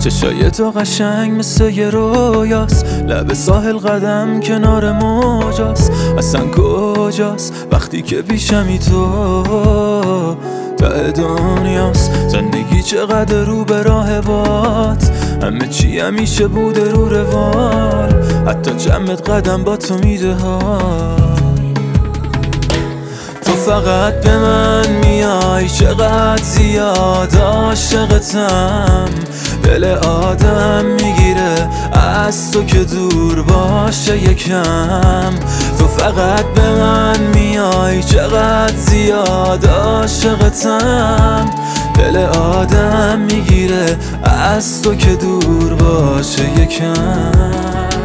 چشای تو قشنگ مثل یه رویاست، لب ساحل قدم کنار موجاست. اصلا کجاست وقتی که پیشمی تو ته دنیاست. زندگی چقدر رو به راه باد، همه چی همیشه بوده رو روال، حتی جمعت قدم با تو میده ها. تو فقط به من میای، چقدر زیاد عاشقتم. دل آدم میگیره از تو که دور باشه یکم. تو فقط به من میای، چقدر زیاد عاشقتم. دل آدم میگیره از تو که دور باشه یکم.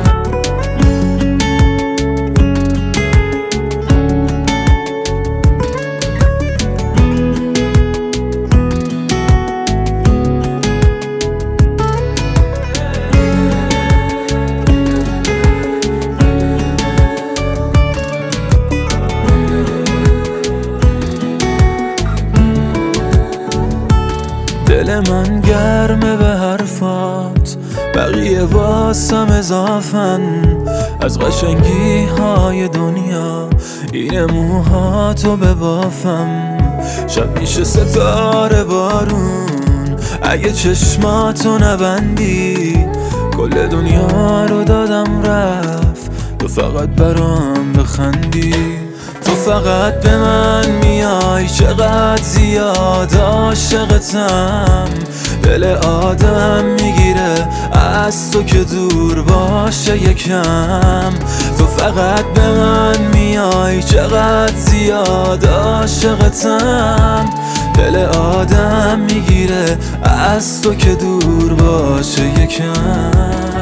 دل من گرمه به حرفات، بقیه واسم اضافن. از قشنگی های دنیا این موهاتو ببافم. شب میشه ستاره بارون اگه چشماتو نبندی. کل دنیا رو دادم رفت تو فقط برام بخندی. تو فقط به من میای، چقدر زیاد عاشقتم. دل آدم میگیره از تو که دور باشه یکم. تو فقط به من میای، چقدر زیاد عاشقتم. دل آدم میگیره از تو که دور باشه یکم.